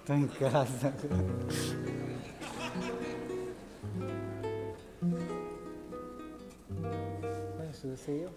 Tô em casa. Conheço você e eu?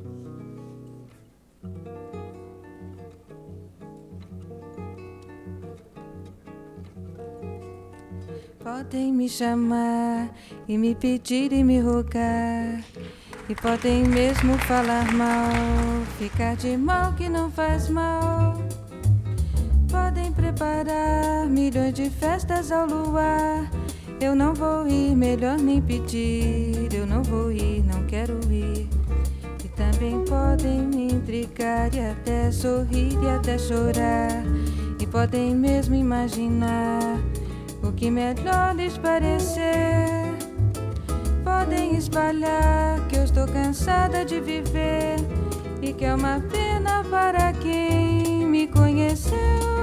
Podem me chamar e me pedir e me rogar, e podem mesmo falar mal, ficar de mal que não faz mal. Podem preparar milhões de festas ao luar, eu não vou ir, melhor nem pedir. Eu não vou ir, não quero ir. E também podem me intrigar e até sorrir e até chorar, e podem mesmo imaginar o que melhor lhes parecer. Podem espalhar que eu estou cansada de viver e que é uma pena para quem me conheceu.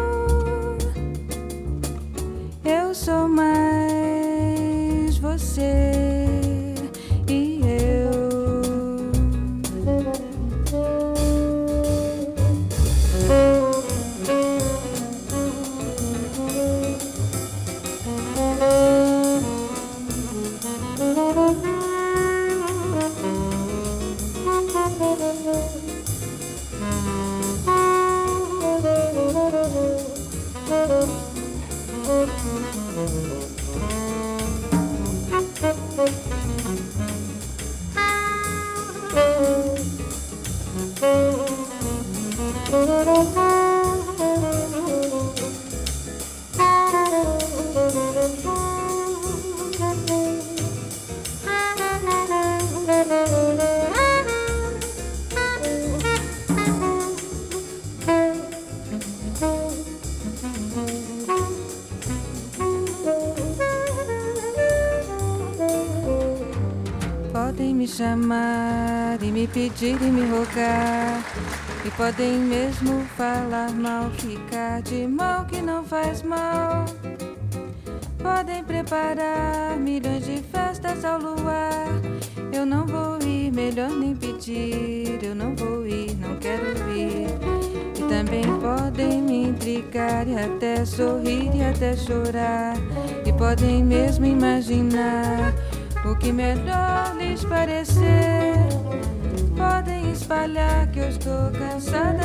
Eu sou mais você e eu. Podem me chamar e me pedir e me rogar, e podem mesmo falar mal, ficar de mal que não faz mal. Podem preparar milhões de festas ao luar, eu não vou ir, melhor nem pedir. Eu não vou ir, não quero ir. E também podem me intrigar e até sorrir e até chorar, e podem mesmo imaginar o que melhor lhes parecer. Podem espalhar que eu estou cansada